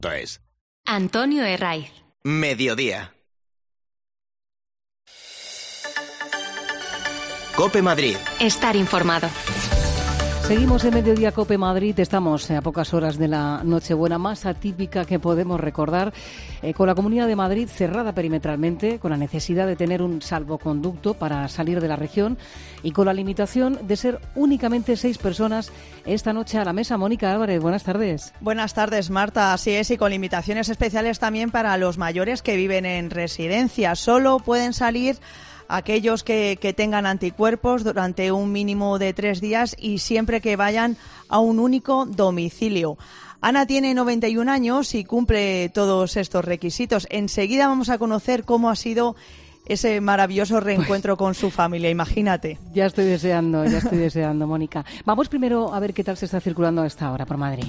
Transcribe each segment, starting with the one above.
Es Antonio Herraiz. Mediodía. COPE Madrid. Estar informado. Seguimos en Mediodía COPE Madrid, estamos a pocas horas de la Nochebuena más atípica que podemos recordar, con la Comunidad de Madrid cerrada perimetralmente, con la necesidad de tener un salvoconducto para salir de la región y con la limitación de ser únicamente 6 personas esta noche a la mesa. Mónica Álvarez, buenas tardes. Buenas tardes, Marta. Así es, y con limitaciones especiales también para los mayores que viven en residencia. Solo pueden salir aquellos que tengan anticuerpos durante un mínimo de 3 días y siempre que vayan a un único domicilio. Ana tiene 91 años y cumple todos estos requisitos. Enseguida vamos a conocer cómo ha sido ese maravilloso reencuentro con su familia, imagínate. Ya estoy deseando, Mónica. Vamos primero a ver qué tal se está circulando a esta hora por Madrid.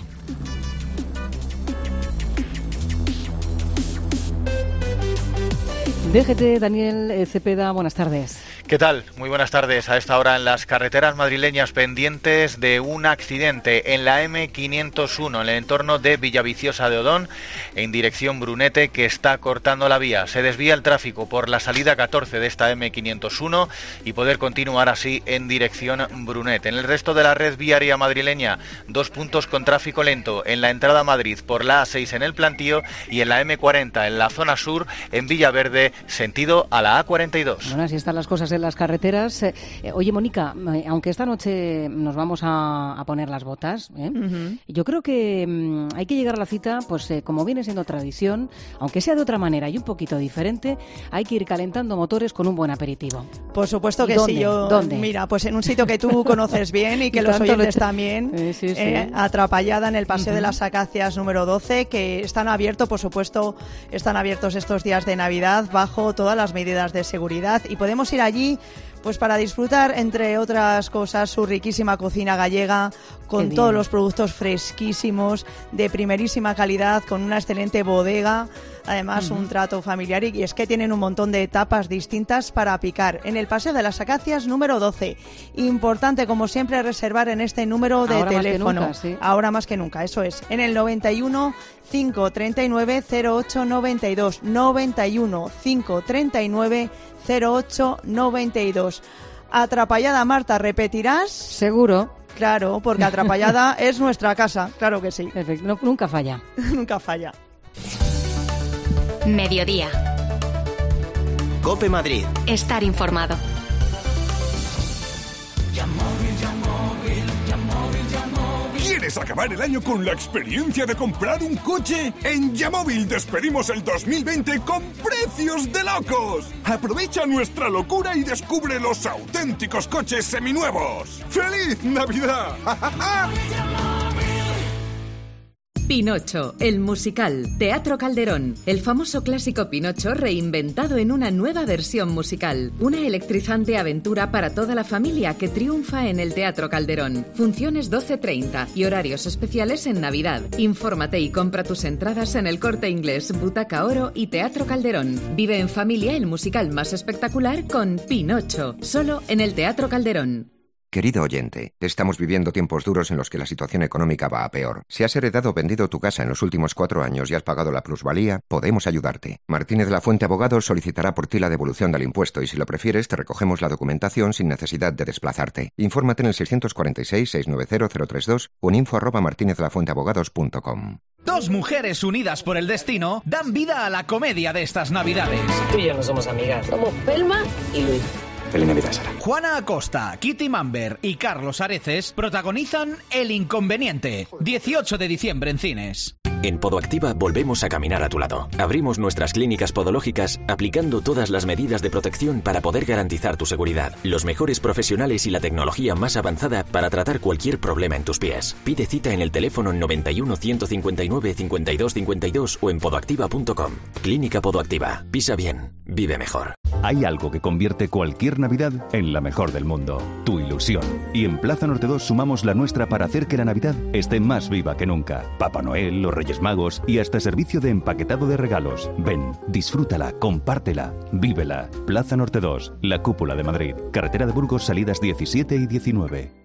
DGT, Daniel Cepeda, buenas tardes. ¿Qué tal? Muy buenas tardes. A esta hora en las carreteras madrileñas pendientes de un accidente en la M501 en el entorno de Villaviciosa de Odón en dirección Brunete, que está cortando la vía. Se desvía el tráfico por la salida 14 de esta M501 y poder continuar así en dirección Brunete. En el resto de la red viaria madrileña, 2 puntos con tráfico lento en la entrada a Madrid por la A6 en el Plantío y en la M40 en la zona sur en Villaverde, sentido a la A42. Bueno, así están las cosas en las carreteras. Oye, Mónica, aunque esta noche nos vamos a poner las botas, yo creo que hay que llegar a la cita, pues como viene siendo tradición, aunque sea de otra manera y un poquito diferente, hay que ir calentando motores con un buen aperitivo. Por supuesto que sí. ¿Dónde? Mira, pues en un sitio que tú conoces bien y que los oyentes también, sí. Atrapallada en el Paseo de las Acacias número 12, que están abiertos, por supuesto, están abiertos estos días de Navidad bajo todas las medidas de seguridad y podemos ir allí pues para disfrutar, entre otras cosas, su riquísima cocina gallega, con todos los productos fresquísimos, de primerísima calidad, con una excelente bodega, además un trato familiar, y es que tienen un montón de tapas distintas para picar. En el Paseo de las Acacias número 12. Importante, como siempre, reservar en este número de teléfono. Más que nunca, sí. Ahora más que nunca, eso es. En el 91 539 0892. 91 539 0892. Atrapallada, Marta, ¿repetirás? Seguro. Claro, porque Atrapallada es nuestra casa, claro que sí. Perfecto, no, nunca falla. Nunca falla. Mediodía. COPE Madrid. Estar informado. ¿Quieres acabar el año con la experiencia de comprar un coche? En Yamóvil despedimos el 2020 con precios de locos. Aprovecha nuestra locura y descubre los auténticos coches seminuevos. ¡Feliz Navidad! Pinocho, el musical, Teatro Calderón, el famoso clásico Pinocho reinventado en una nueva versión musical. Una electrizante aventura para toda la familia que triunfa en el Teatro Calderón. Funciones 12:30 y horarios especiales en Navidad. Infórmate y compra tus entradas en El Corte Inglés, Butaca Oro y Teatro Calderón. Vive en familia el musical más espectacular con Pinocho, solo en el Teatro Calderón. Querido oyente, estamos viviendo tiempos duros en los que la situación económica va a peor. Si has heredado o vendido tu casa en los últimos 4 años y has pagado la plusvalía, podemos ayudarte. Martínez de la Fuente Abogados solicitará por ti la devolución del impuesto y si lo prefieres te recogemos la documentación sin necesidad de desplazarte. Infórmate en el 646-690-032 o en info@martinezlafuenteabogados.com. 2 mujeres unidas por el destino dan vida a la comedia de estas Navidades. Tú y yo no somos amigas, somos Pelma y Luis. Feliz Navidad, Sara. Juana Acosta, Kitty Mamber y Carlos Areces protagonizan El Inconveniente, 18 de diciembre en cines. En Podoactiva volvemos a caminar a tu lado. Abrimos nuestras clínicas podológicas aplicando todas las medidas de protección para poder garantizar tu seguridad. Los mejores profesionales y la tecnología más avanzada para tratar cualquier problema en tus pies. Pide cita en el teléfono 91 159 52 52 o en podoactiva.com. Clínica Podoactiva. Pisa bien. Vive mejor. Hay algo que convierte cualquier Navidad en la mejor del mundo. Tu ilusión. Y en Plaza Norte 2 sumamos la nuestra para hacer que la Navidad esté más viva que nunca. Papá Noel, los Reyes Magos y hasta servicio de empaquetado de regalos. Ven, disfrútala, compártela, vívela. Plaza Norte 2, la cúpula de Madrid. Carretera de Burgos, salidas 17 y 19.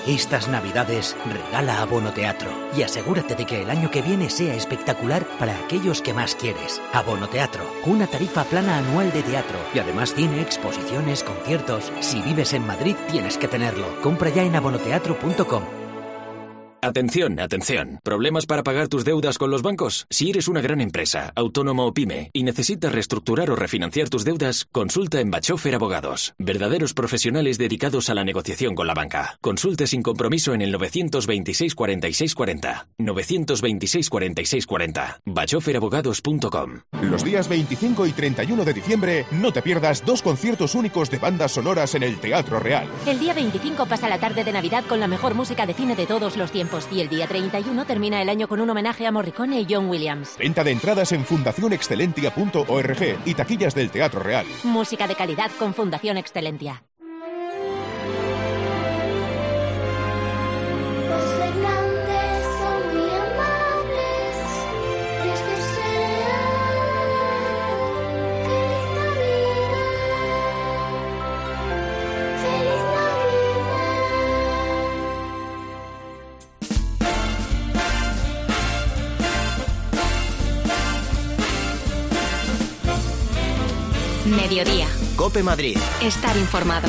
Estas Navidades regala Abono Teatro y asegúrate de que el año que viene sea espectacular para aquellos que más quieres. Abono Teatro, una tarifa plana anual de teatro y además cine, exposiciones, conciertos. Si vives en Madrid tienes que tenerlo. Compra ya en abonoteatro.com. Atención, atención. ¿Problemas para pagar tus deudas con los bancos? Si eres una gran empresa, autónomo o pyme y necesitas reestructurar o refinanciar tus deudas, consulta en Bachofer Abogados. Verdaderos profesionales dedicados a la negociación con la banca. Consulte sin compromiso en el 926 46 40. 926 46 40. bachoferabogados.com. Los días 25 y 31 de diciembre no te pierdas 2 conciertos únicos de bandas sonoras en el Teatro Real. El día 25 pasa la tarde de Navidad con la mejor música de cine de todos los tiempos. Y el día 31 termina el año con un homenaje a Morricone y John Williams. Venta de entradas en fundacionexcelentia.org y taquillas del Teatro Real. Música de calidad con Fundación Excelentia. Mediodía. COPE Madrid. Estar informado.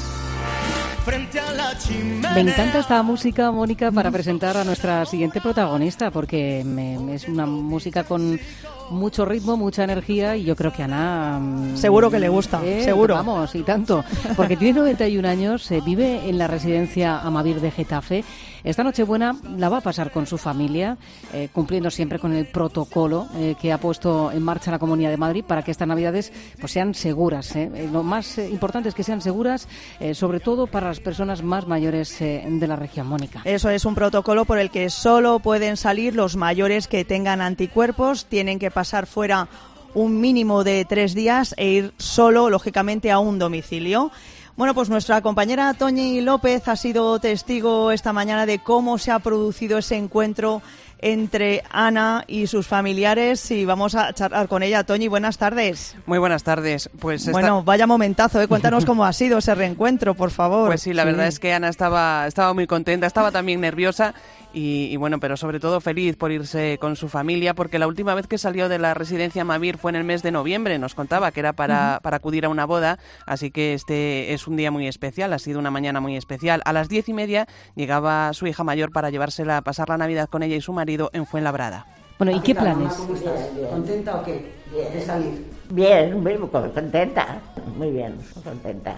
Me encanta esta música, Mónica, para presentar a nuestra siguiente protagonista, porque es una música con mucho ritmo, mucha energía, y yo creo que a Ana... Seguro que le gusta, seguro. Vamos, y tanto. Porque tiene 91 años, vive en la residencia Amavir de Getafe. Esta Nochebuena la va a pasar con su familia, cumpliendo siempre con el protocolo que ha puesto en marcha la Comunidad de Madrid para que estas Navidades pues sean seguras. Lo más importante es que sean seguras, sobre todo para las personas más mayores de la región, Mónica. Eso es un protocolo por el que solo pueden salir los mayores que tengan anticuerpos, tienen que pasar fuera un mínimo de 3 días e ir solo, lógicamente, a un domicilio. Bueno, pues nuestra compañera Toñi López ha sido testigo esta mañana de cómo se ha producido ese encuentro entre Ana y sus familiares y vamos a charlar con ella. Toñi, buenas tardes. Muy buenas tardes. Pues bueno, vaya momentazo, cuéntanos cómo ha sido ese reencuentro, por favor. Pues sí, la verdad es que Ana estaba muy contenta, estaba también nerviosa y bueno, pero sobre todo feliz por irse con su familia, porque la última vez que salió de la residencia Amavir fue en el mes de noviembre. Nos contaba que era para acudir a una boda, así que este es un día muy especial, ha sido una mañana muy especial. A las 10:30 llegaba su hija mayor para llevársela a pasar la Navidad con ella y su marido en Fuenlabrada. Bueno, ¿y qué planes? ¿Cómo estás? Bien. ¿Contenta o qué? Bien. De salir. Bien, muy contenta. Muy bien, contenta.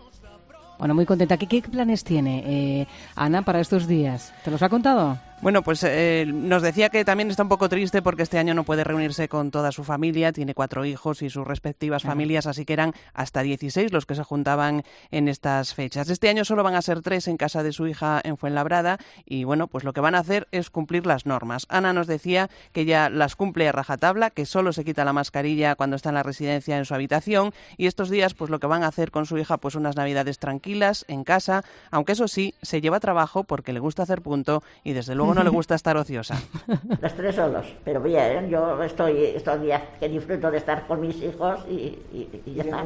Bueno, muy contenta. ¿Qué planes tiene Ana para estos días? ¿Te los ha contado? Bueno, pues nos decía que también está un poco triste porque este año no puede reunirse con toda su familia, tiene 4 hijos y sus respectivas familias, así que eran hasta 16 los que se juntaban en estas fechas. Este año solo van a ser 3 en casa de su hija en Fuenlabrada y bueno, pues lo que van a hacer es cumplir las normas. Ana nos decía que ella las cumple a rajatabla, que solo se quita la mascarilla cuando está en la residencia en su habitación y estos días pues lo que van a hacer con su hija pues unas navidades tranquilas en casa, aunque eso sí, se lleva trabajo porque le gusta hacer punto y desde luego no le gusta estar ociosa. Los 3 solos, pero bien, yo estoy estos días que disfruto de estar con mis hijos y ya está.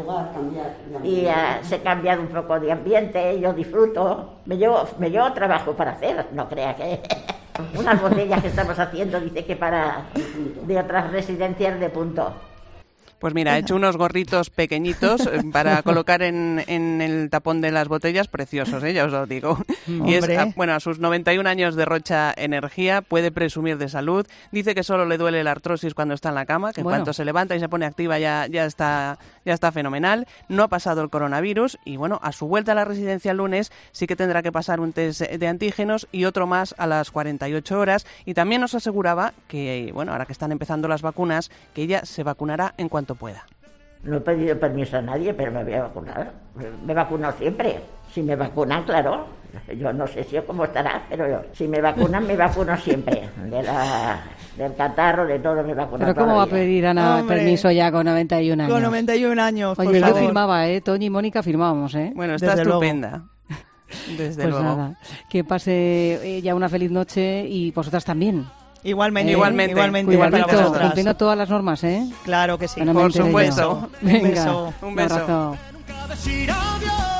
Y se ha cambiado un poco de ambiente, yo disfruto, me llevo trabajo para hacer, no crea que... Unas botellas que estamos haciendo, dice que para de otras residencias de punto. Pues mira, he hecho unos gorritos pequeñitos para colocar en el tapón de las botellas, preciosos, ya os lo digo. Y es, a sus 91 años derrocha energía, puede presumir de salud, dice que solo le duele la artrosis cuando está en la cama, que en cuanto se levanta y se pone activa ya está fenomenal, no ha pasado el coronavirus y bueno, a su vuelta a la residencia el lunes sí que tendrá que pasar un test de antígenos y otro más a las 48 horas y también nos aseguraba que, bueno, ahora que están empezando las vacunas, que ella se vacunará en cuanto pueda. No he pedido permiso a nadie, pero me voy a vacunar. Me he vacunado siempre. Si me vacunan, claro. Yo no sé si o cómo estará, pero si me vacunan, me vacuno siempre. Del catarro, de todo me vacuno. ¿Pero cómo va a pedir Ana permiso ya con 91 años? Con 91 años, Oye, yo firmaba, Toñi y Mónica firmábamos, Bueno, está estupenda. Desde luego. Nada, que pase ya una feliz noche y vosotras también. Igualmente. Cumpliendo todas las normas, Claro que sí. Por supuesto. Venga, un beso. Un abrazo.